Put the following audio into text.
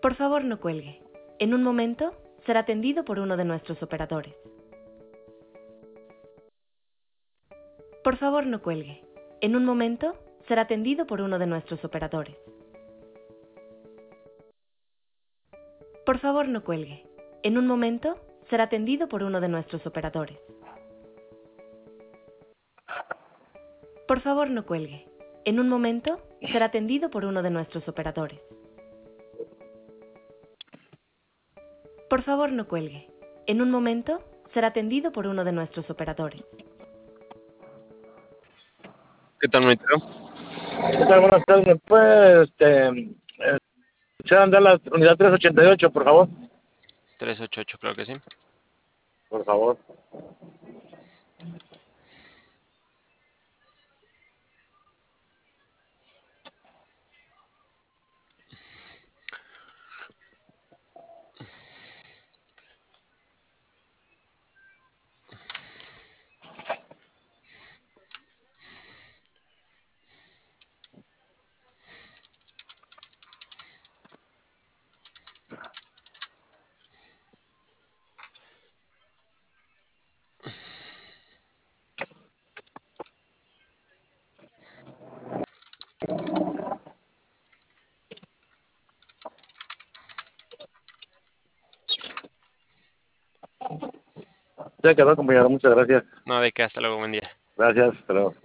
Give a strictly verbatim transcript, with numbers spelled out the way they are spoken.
Por favor, no cuelgue. En un momento será atendido por uno de nuestros operadores. Por favor, no cuelgue. En un momento será atendido por uno de nuestros operadores. Por favor, no cuelgue. En un momento será atendido por uno de nuestros operadores. Por favor, no cuelgue. En un momento será atendido por uno de nuestros operadores. Por favor, no cuelgue. En un momento será atendido por uno de nuestros operadores. ¿Qué tal, monitoreo? ¿Qué tal? Buenas tardes. ¿Me puede este, eh, echar a andar la unidad trescientos ochenta y ocho, por favor? trescientos ochenta y ocho, claro que sí. Por favor. Ya quedó, compañero. Muchas gracias. No, de qué, hasta luego, buen día. Gracias. Hasta luego.